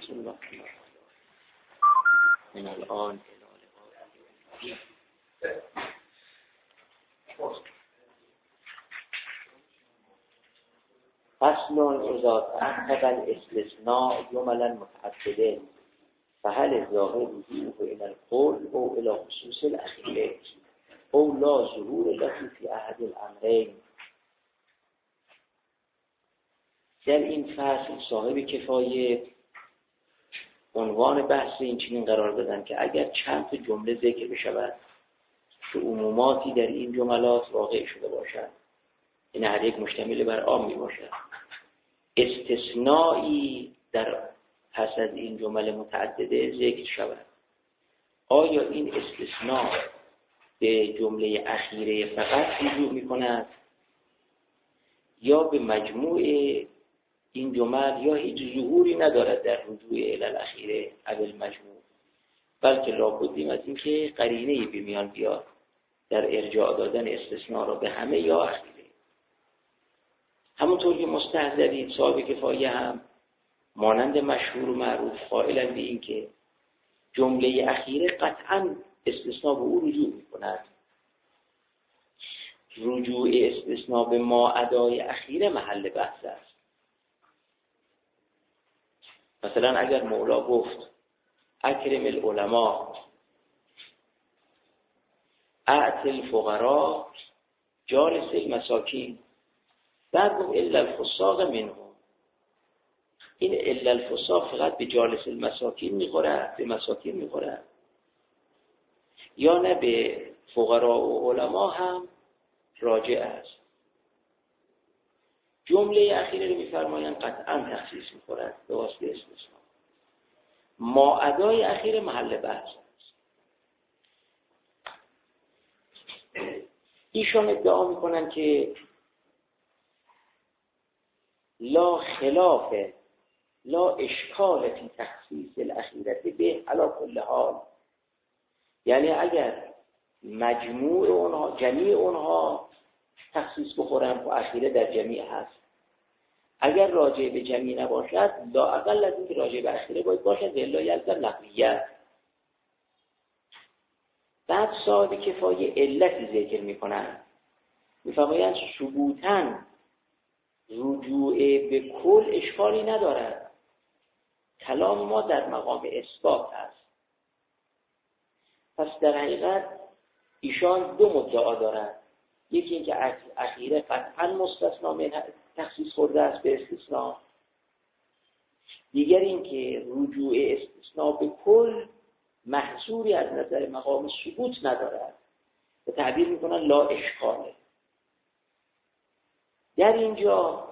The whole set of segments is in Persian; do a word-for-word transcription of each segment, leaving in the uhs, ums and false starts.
بسم الله من الان فصل اذا تحقق الاستثناء جملا متعدده فهل الظاهر رجوعه الى القول او الى خصوص الاخیره او لا ظهور له فی احد الامرین. در این فصل صاحب کفایه عنوان بحث این چنین قرار دادن که اگر چند تا جمله ذکر بشود که عموماتی در این جملات واقع شده باشد، این هر یک مشتمل بر عام می باشد، استثنایی در پس از این جمله متعدده ذکر شود، آیا این استثناء به جمله اخیره فقط رجوع می کند یا به مجموع این جمل یا هیچ ظهوری ندارد در رجوع الی الاخیره اول مجموع، بلکه لابدیم از این که قرینه‌ای به میان بیاد در ارجاع دادن استثناء را به همه یا اخیره. همونطور که مستحضرین صاحب کفایه هم مانند مشهور و معروف قائلند به این که جمله اخیره قطعاً استثناء به او رجوع می کند. رجوع استثناء به ما ادای اخیره محل بحث است. مثلا اگر مولا گفت اکرم العلماء اعط الفقراء جالس المساکین، بعد گفت الا الفساق منهم، این الا الفساق فقط به جالس المساکین میخوره، به مساکین میخوره یا نه به فقراء و علما هم راجع است؟ جمله اخیره رو میفرمایند قطعا تخصیص میخورد به واسطه استثناء. ما ادای اخیره محل بحث است. ایشان ادعا میکنن که لا خلاف لا اشکال فی تخصیص الاخیره به علی کل حال، یعنی اگر مجموع اونها جمیع اونها تخصیص بخورن و اخیره در جمیع هست، اگر راجع به جمیع نباشد لا اقل از این که راجع به اخیره باید باشد الا یلزم نقلیت. بعد صاحب کفایه علتی ذکر میکنن، میفرمایند ثبوتاً رجوع به کل اشکالی ندارد، کلام ما در مقام اثبات است. پس در حقیقت ایشان دو مدعا دارند، یکی این که اخیره قطعا مستثنا من تخصیص خورده است به استثناء، دیگر این که رجوع استثناء به کل محصوری از نظر مقام ثبوت ندارد و تعبیر میکنن لا اشکاله. در اینجا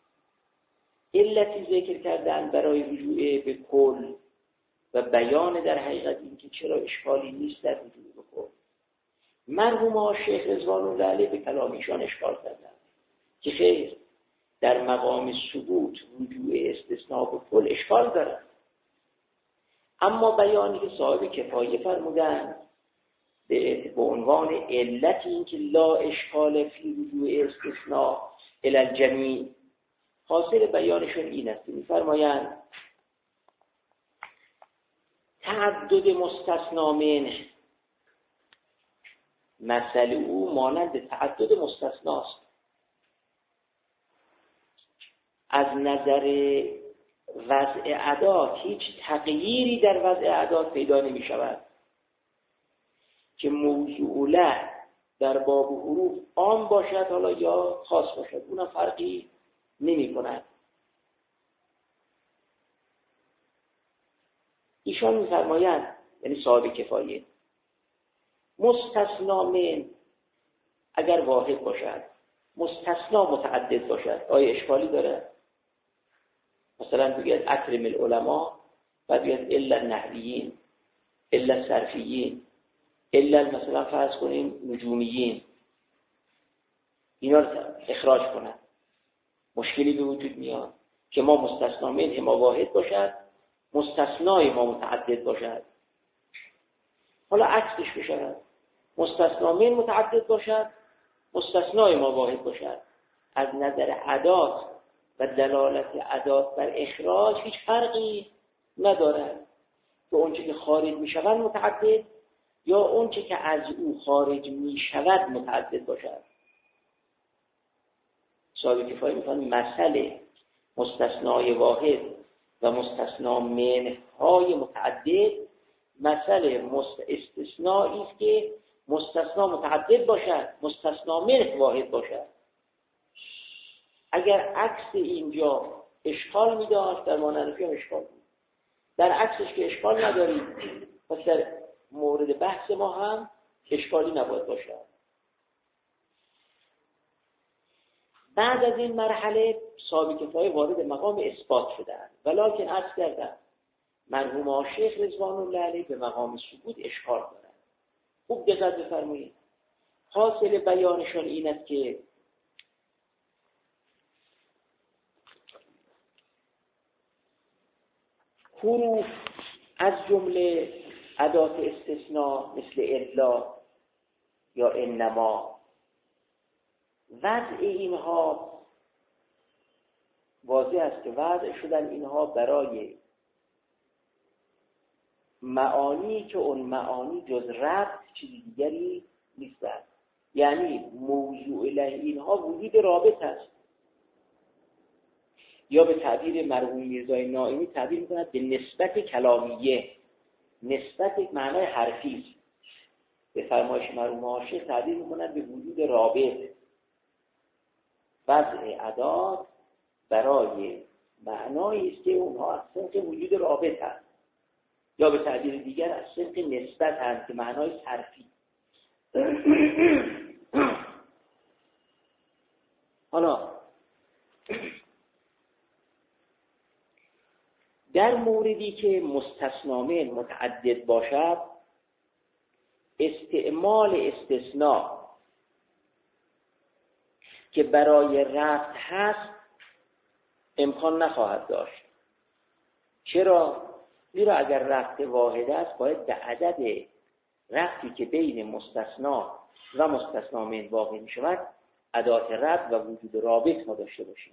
علتی ذکر کردن برای رجوع به کل و بیان در حقیقت این که چرا اشکالی نیست در رجوع به کل. مرحوم ها شیخ رضوان الله علیه به کلامیشان اشکال کردن که خیر در مقام ثبوت رجوع استثناء به کل اشکال دارد، اما بیانی که صاحب کفایه فرمودن به عنوان علت این که لا اشکال فی رجوع استثناء الی الجمیع، حاصل بیانشون این است، می‌فرمایند تعدد مستثنا منه، مسئله او مانند تعدد مستثناست. از نظر وضع ادات هیچ تغییری در وضع ادات پیدا نمی شود که موضوع له در باب حروف عام باشد حالا یا خاص باشد، اون فرقی نمی کند. ایشان می فرمایند، یعنی صاحب کفایه، مستثنا من اگر واحد باشد، مستثنا متعدد باشد، آیا اشکالی داره؟ مثلا بگید اکرم العلماء و بگید الا النحویین الا الصرفیین الا مثلا فرض کنیم نجومیین، اینا رو اخراج کنن، مشکلی به وجود میاد که ما مستثنا من ما واحد باشد، مستثنای ما متعدد باشد. حالا عکسش بشود، مستثنا من متعدد باشد، مستثنای ما واحد باشد. از نظر ادات و دلالت ادات بر اخراج هیچ فرقی ندارد که اونچه که خارج می شود متعدد یا اونچه که از او خارج می شود متعدد باشد. صاحب کفایه می‌فرماید مسئله مستثنای واحد و مستثنا منهای متعدد مسئله مست... استثنایی است که مستثنا متعدد باشد، مستثنا منه واحد باشد. اگر عکس اینجا اشکال می‌داشت در مانعرفی هم اشکال بود. در عکسش که اشکال ندارید پس در مورد بحث ما هم اشکالی نباید باشد. بعد از این مرحله صاحب کفایه وارد مقام اثبات شدند، ولکن عرض کردم مرحوم آشیخ رضوان الله علیه به مقام ثبوت اشکال دارند. خوب دقت بفرمایید. حاصل بیانشان این است که حروف از جمله ادات استثناء مثل الا یا انما وضع اینها واضح است که وضع شدن اینها برای معانی که اون معانی جز ربط چیزی دیگری نیستند. یعنی موضوع له اینها وجود رابط است، یا به تعبیر مرحوم میرزای نائینی تعبیر می‌کند به نسبت کلامیه، نسبت معنای حرفی. به فرمایش مرحوم عاشق تعبیر می‌کند به وجود رابط. وضع ادات برای معنایی است که اونها از صنف وجود رابط هست، یا به تعبیر دیگر از صنف نسبت هست که معنای حرفی. حالا در موردی که مستثنامه متعدد باشد استعمال استثناء که برای رفع هست امکان نخواهد داشت. چرا؟ زیرا اگر رفع واحد است باید به عدد رفعی که بین مستثنا و مستثنا من واقع می شود ادات رفع و وجود رابط ما داشته باشیم.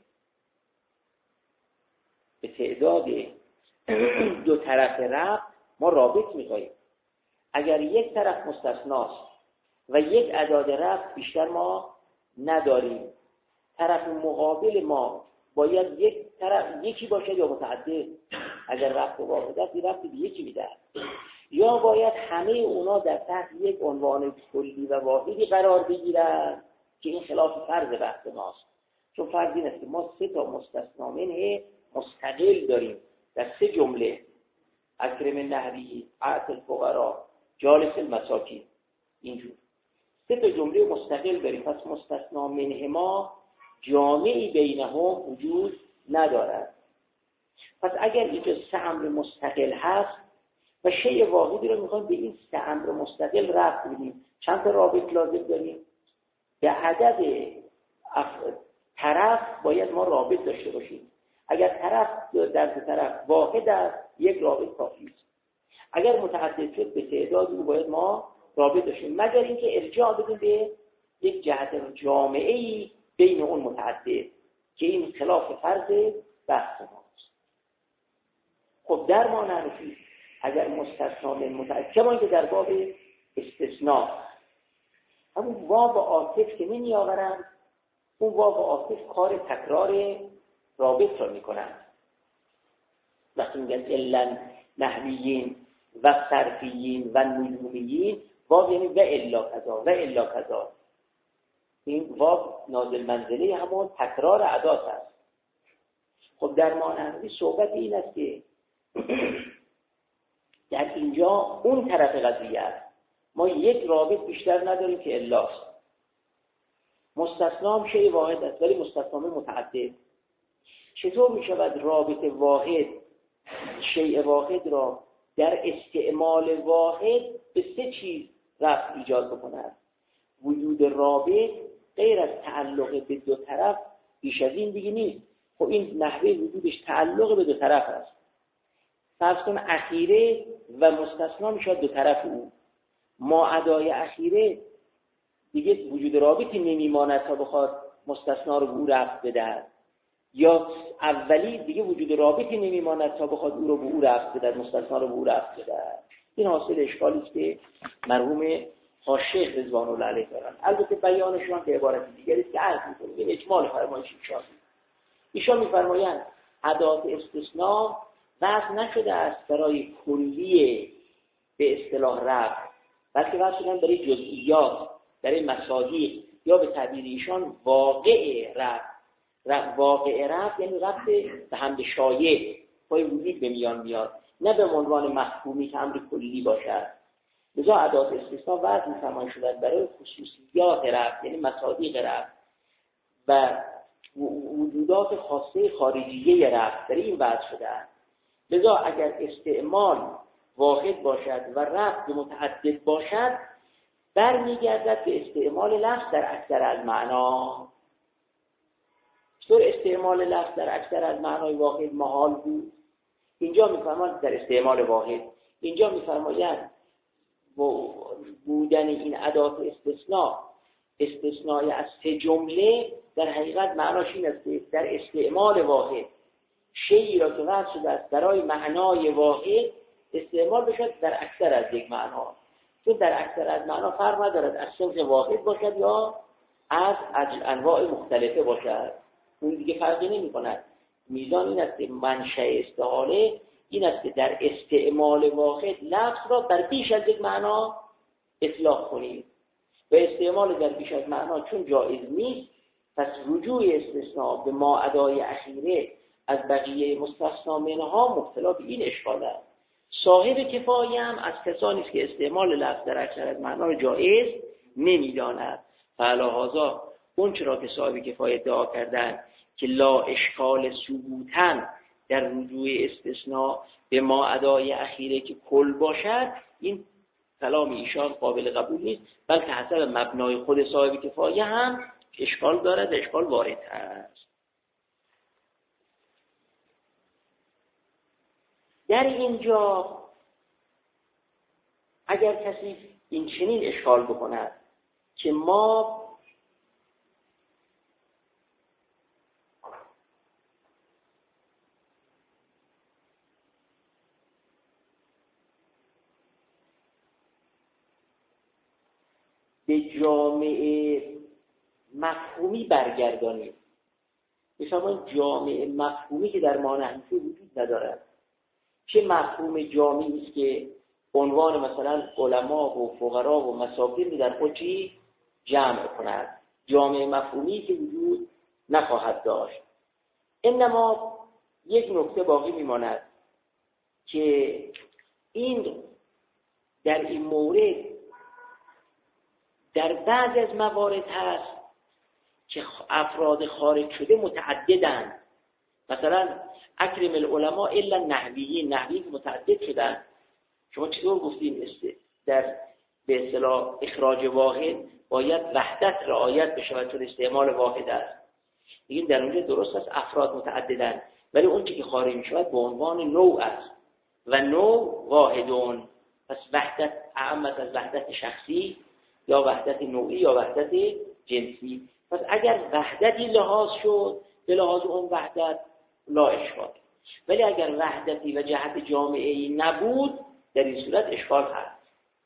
به تعداد دو طرف رفع ما رابط می خواهیم. اگر یک طرف مستثناست و یک ادات رفع بیشتر ما نداریم، طرف مقابل ما باید یک طرف یکی باشه یا متعدد. اگر رفع واحد است رفع به یکی میده، یا باید همه اونا در تحت یک عنوان کلی و واحدی قرار بگیرن که این خلاف فرض بحث ماست. چون فرض این است که ما سه تا مستثنا منه مستقل داریم در سه جمله: اکرم نحوی، اعط الفقراء، جالس المساکین. اینجور سه تا جمله مستقل داریم. پس مستثنا منه ما جامعی بینهم وجود ندارد. پس اگر اینجا سه امر مستقل هست و شیء واحدی رو میخوایم به این سه امر مستقل رفع بدیم، چند تا رابط لازم داریم؟ به عدد اف... طرف باید ما رابط داشته باشیم. اگر طرف در دو طرف واحد است یک رابط کافی است. اگر متعدد شد به تعداد او باید ما رابط داشتیم، مگر اینکه ارجاع بدیم به یک جهت جامعه‌ای بین اون متعدد که این خلاف فرض بحث ماست. خب در ما نرفی اگر مستثنا من متعدد کما که در باب استثناء همون واو عاطف که نمی آورند، اون واو عاطف کار تکرار رابط را می کنند. وقتی میگن الا نحویین و صرفیین و نجومیین، واو یعنی و الا کذا و الا کذا. این واو نازل منزله همون تکرار ادات است. خب در مانعی صحبت این است که در اینجا اون طرف قضیه است. ما یک رابط بیشتر نداریم که الاست. مستثنا هم شیء واحد است ولی مستثنا متعدد. چطور می شود رابط واحد شیء واحد را در استعمال واحد به سه چیز رفع ایجاد بکند؟ وجود رابط غیر از تعلق به دو طرف بیش از این دیگه نیست. خب این نحوه وجودش تعلق به دو طرف است. فرض کن اخیره و مستثنا میشه دو طرف او. ما ادای اخیره دیگه وجود رابطی نمیماند تا بخواد مستثنا رو به او رفع بده. یا اولی دیگه وجود رابطی نمیماند تا بخواد او رو به او رفت بدهد، مستثنا رو به او رفت بدهد. این حاصل اشکالی است که مرحوم حاشیه رضوان الله علیه دارن. البته بیانشون به عبارت دیگری است که عرض می‌کنه این اجمال فرمایش ایشان. ایشان می‌فرمایند ادات استثناء وضع نشده است برای کلیه به اصطلاح رفع، بلکه وضع شدن برای جزئیات، برای مصادیق، یا به تعبیر ایشان واقع رفع. واقع رفع یعنی رفع به حمد شایع پای وجود به میان میاد، نه به عنوان مفهومی که امر کلی باشد. لذا ادات استثناء وضع می‌فرمایند شدن برای خصوصیات رفع، یعنی مصادیق رفع و وجودات خاصه خارجیه رفع، برای این وضع شده است. لذا اگر استعمال واحد باشد و رفع متعدد باشد، برمیگردد به استعمال لفظ در اکثر از معنا. چطور استعمال لفظ در اکثر از معنای واحد محال بود؟ اینجا میفرمایند در استعمال واحد، اینجا میفرمایند بودن این ادات استثناء استثنای از سه جمله در حقیقت معناش این است که در استعمال واحد شیئی را که وضع شده است برای معنای واحد استعمال بشد در اکثر از یک معنا، چون در اکثر از معنا فرق ندارد از صنف واحد باشد یا از انواع مختلفه باشد، اون دیگه فرقی نمی کند. میزان این است که منشأ استعاله این است که در استعمال واحد لفظ را بر بیش از یک معنا اطلاق کنید و استعمال در بیش از معنا چون جایز نیست، پس رجوع استثناء به ما ادای اخیره از بقیه مستثنا منها مبتلا به این اشکال است. صاحب کفایه هم از کسانی است که استعمال لفظ در اکثر از معنا را جایز نمی‌داند. فعلاهذا اون چرا که صاحب کفایه ادعا کردند که لا اشکال ثبوتن در رجوع استثناء به ما ادای اخیره که کل باشد، این کلام ایشان قابل قبول نیست، بلکه حسب مبنای خود صاحب کفایه هم اشکال دارد، اشکال وارد است. در اینجا اگر کسی این چنین اشکال بکند که ما به جامعه مفهومی برگردانیم، مثلا جامعه مفهومی که در ما نحوی وجود ندارد، چه مفهوم جامعی است که عنوان مثلا علما و فقرا و مساکین در خودی جمع کند، جامعه مفهومی که وجود نخواهد داشت. انما یک نکته باقی میماند که این در این مورد در بعض از موارد هست که افراد خارج شده متعددند. مثلا اکرم العلماء الا نحویین، نحویین متعدد شدن. شما چطور گفتین در به اصطلاح اخراج واحد باید وحدت رعایت بشود چون استعمال واحد است. این در اونجا درست است افراد متعددند، ولی اون چیزی که خارج میشود به عنوان نوع است و نوع واحدون. پس وحدت اعم از وحدت شخصی یا وحدت نوعی یا وحدت جنسی. پس اگر وحدتی لحاظ شد به لحاظ اون وحدت لا اشکال، ولی اگر وحدتی و جهت جامعه‌ای نبود در این صورت اشکال هست.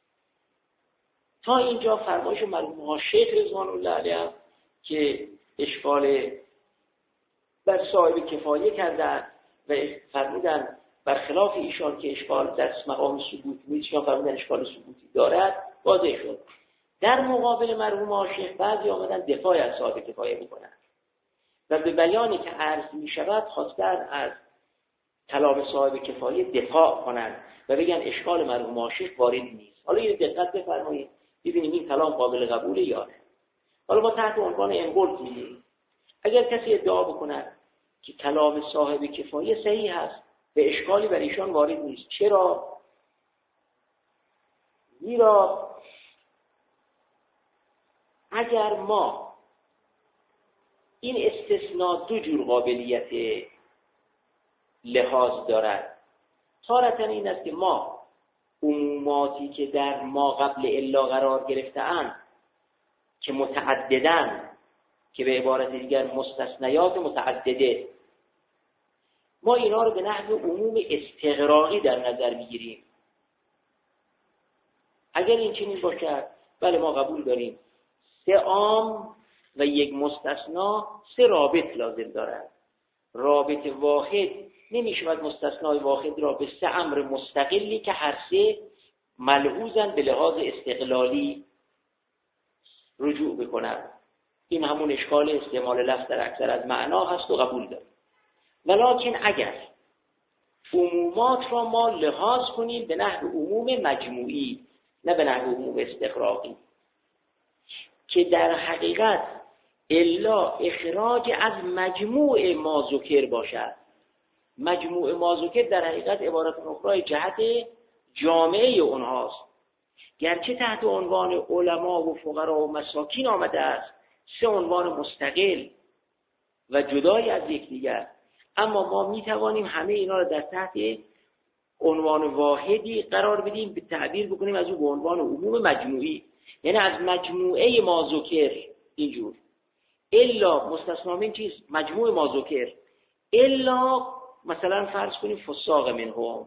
تا اینجا فرمایش مرحوم شیخ رضوان الله علیه که اشکال بر صاحب کفایه کردن و فرمودن برخلاف ایشان که اشکال در مقام ثبوت نیست، یا فرمودن اشکال ثبوتی دارد، واضح شد. در مقابل مرحوم شیخ بعضی آمدن دفاع از صاحب کفایه میکنن و به بیانی که عرض می شود خواستن از کلام صاحب کفایه دفاع کنند و بگن اشکال مرحوم شیخ وارد نیست. حالا یه دقت بفرمایید ببینیم این کلام قابل قبوله یا نه. حالا ما تحت عنوان انقلت میگیم اگر کسی ادعا بکند که کلام صاحب کفایه صحیح است و اشکالی بر ایشان وارد نیست، چرا؟ زیرا اگر ما این استثناء دو جور قابلیت لحاظ دارد، تارة این است که ما عموماتی که در ما قبل الا قرار گرفته‌اند که متعددن، که به عبارت دیگر مستثنیات متعدده ما اینا رو به نحو عموم استغراقی در نظر میگیریم. اگر این چنین باشد بله ما قبول داریم سه عام و یک مستثنا سه رابط لازم دارد. رابط واحد نمیشود مستثنای واحد را به سه امر مستقلی که هر سه ملحوظن به لحاظ استقلالی رجوع بکند. این همون اشکال استعمال لفظ در اکثر از معنا هست و قبول داریم. ولکن اگر عمومات را ما لحاظ کنیم به نحو عموم مجموعی نه به نحو عموم استغراقی که در حقیقت الا اخراج از مجموع ما ذکر باشد. مجموع ما ذکر در حقیقت عبارت اخرى جهت جامعه اونهاست. گرچه تحت عنوان علما و فقرا و مساکین آمده است سه عنوان مستقل و جدای از یکدیگر، اما ما می توانیم همه اینا را در تحت عنوان واحدی قرار بدیم، به تعبیر بکنیم از اون به عنوان عموم مجموعی، یعنی از مجموعه ما ذکر. اینجور الا مستثنا من چیز مجموع ما ذکر، الا مثلا فرض کنیم فساق منهم،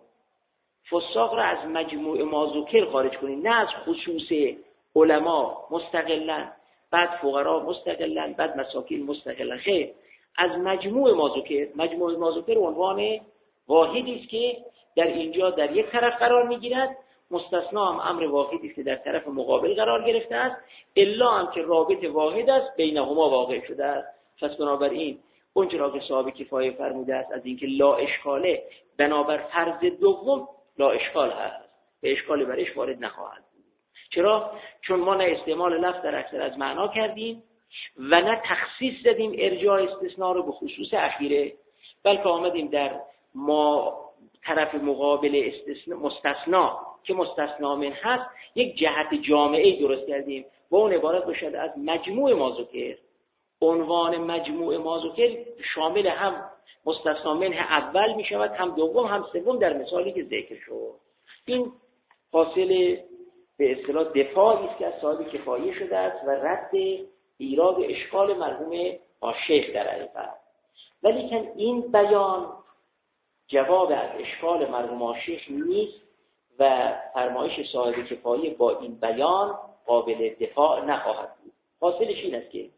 فساق را از مجموع ما ذکر خارج کنیم، نه از خصوص علما مستقلا بعد فقرا مستقلا بعد مساکین مستقلا، خیر از مجموع ما ذکر. مجموع ما ذکر عنوان واحدی است که در اینجا در یک طرف قرار میگیرد، مستثنا هم امر واحدی است که در طرف مقابل قرار گرفته است، الا هم که رابط واحد است بینهما واقع شده است. پس بنابراین اون چرا که صاحب کفایه فرموده است از اینکه لا اشکاله، بنابر فرض دوم لا اشکال هست، به اشکال برش وارد نخواهد. چرا؟ چون ما نه استعمال لفظ در اکثر از معنا کردیم و نه تخصیص دادیم ارجاع استثناء رو به خصوص اخیره، بلکه آمدیم در ما طرف مقابل استثناء مستثنا که مستثنا من هست یک جهت جامعه درست کردیم و اون عبارت باشد از مجموع ما ذکر. عنوان مجموع ما ذکر شامل هم مستثنا من اول می شود، هم دوم هم سوم در مثالی که ذکر شد. این حاصل به اصطلاح دفاعی است که از صاحب کفایه شده است و رد ایراد اشکال مرحوم آشیخ در حقیقت. ولی که این بیان جواب از اشکال مرحوم آشیخ نیست و فرمایش صاحب کفایه با این بیان قابل دفاع نخواهد بود. حاصلش این است که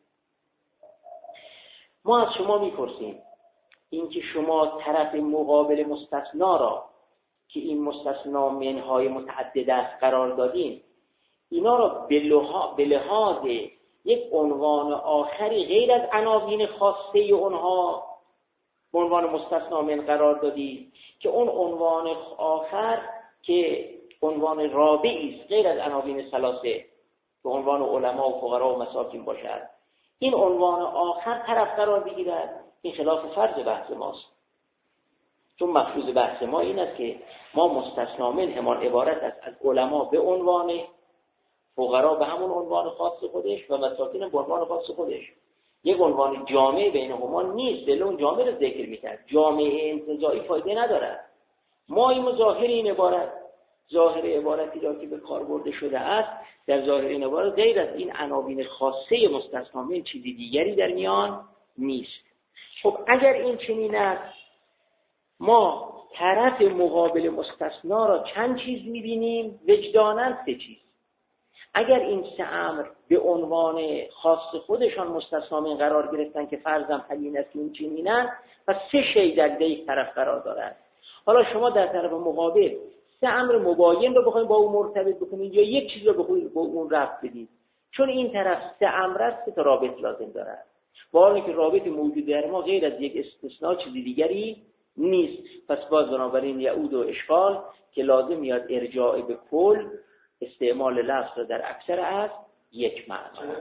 ما از شما میپرسیم اینکه شما طرف مقابل مستثنا را که این مستثنا منهای متعدد است قرار دادین، اینا را به لحاظ یک عنوان آخری غیر از عناوین خاصه اونها به عنوان مستثنا من قرار دادی که اون عنوان آخر که عنوان رابعی است غیر از عناوین ثلاثه به عنوان علما و فقرا و مساکین باشد، این عنوان آخر طرف قرار بگیرد. این خلاف فرض بحث ماست، چون مفروض بحث ما این است که ما مستثنا من همان عبارت است از علما به عنوان، فقرا به همون عنوان خاص خودش و مساکین به عنوان خاص خودش. یک عنوان جامع بینهما نیست، دل اون جامع رو ذکر میکرد. جامعه انتزاعی فایده ندارد. ما این ظاهر این عبارت، ظاهر عبارتی را که به کار برده شده است در ظاهر این عبارت غیر از این عناوین خاصه مستثنا من چیزی دیگری در میان نیست. خب اگر این چنین است، ما طرف مقابل مستثنا را چند چیز میبینیم؟ وجداناً سه چیز. اگر این سه امر به عنوان خاص خودشان مستثنا من قرار گرفتن که فرضم حلین است که این چنینن، پس سه شی در یک طرف قرار دارد. حالا شما در طرف مقابل سه امر مباین رو بخواید با اون مرتبط بکنید یا یک چیز رو بخواید با اون ربط بدید، چون این طرف سه امر است، سه تا رابط لازم دارد. با اینکه رابط موجود در ما غیر از یک استثناء چیزی دیگری نیست، پس باز بنابراین یعود و اشکال که لازم میاد ارجاع به کل استعمال لفظ در اکثر از یک معنی.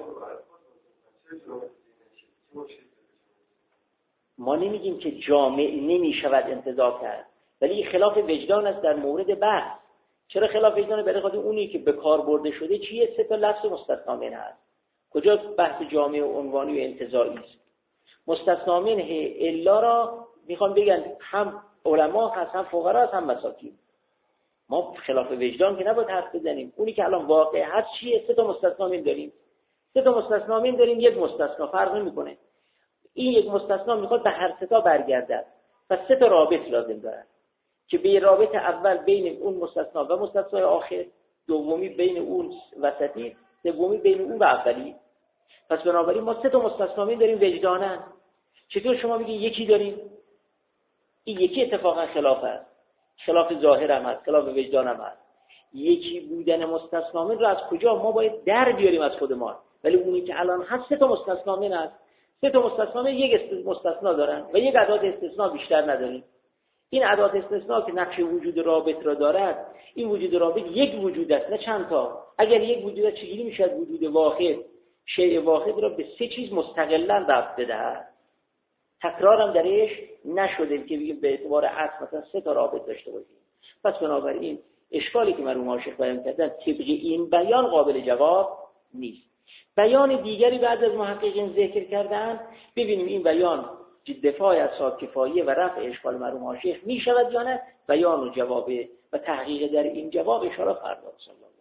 ما نمیگیم که جامع نمیشود انتزاع کرد، ولی خلاف وجدان است در مورد بحث. چرا خلاف وجدان؟ برای خاطر اونی که به کار برده شده چیه؟ سه تا لفظ مستثنا منه هست. کجا بحث جامع و عنوانی و انتزاعی است؟ مستثنا منه الا را میخوام بگن هم علما هست، هم فقرا هست، هم مساکین. ما خلاف وجدان که نباید حرف بزنیم. اونی که الان واقع هست چیه؟ سه تا مستثنا من داریم. سه تا مستثنا من داریم، یک مستثنا فرق نمیکنه. این یک مستثنا میخواد به هر سه تا برگردد. پس سه تا رابط لازم دارن که به رابط اول بین اون مستثنا و مستثنای آخر، دومی بین اون وسطی، سومی بین اون و اولی. پس بنابراین ما سه تا مستثنا داریم وجدانن. چطور شما میگید یکی داریم؟ این یکی اتفاقا خلاف است، خلاف ظاهر هم هست، خلاف وجدان هم هست. یکی بودن مستثنا رو از کجا ما باید در بیاریم؟ از خود ما. ولی اونی که الان هست سه تا مستثنا هست. سه تا مستثنا یک مستثنا دارن و یک ادات استثناء بیشتر نداریم. این ادات استثناء که نقش وجود رابط را دارد، این وجود رابط یک وجود است نه چند تا. اگر یک وجود است چجوری میشد وجود واحد، شیء واحد را به سه چیز مستقلاً ربط بدهد؟ تکرارم درش نشده که بگیم به اعتبار اصل مثلا سه تا رابط داشته باشیم. پس بنابراین اشکالی که مرحوم عاشق بیان کردن طبق این بیان قابل جواب نیست. بیان دیگری بعد از محققین ذکر کردن، ببینیم این بیان دفاع از صاحب کفایه و رفع اشکال مرحوم عاشق می شود یا نه. بیان و جواب و تحقیق در این جواب اشاره فردا.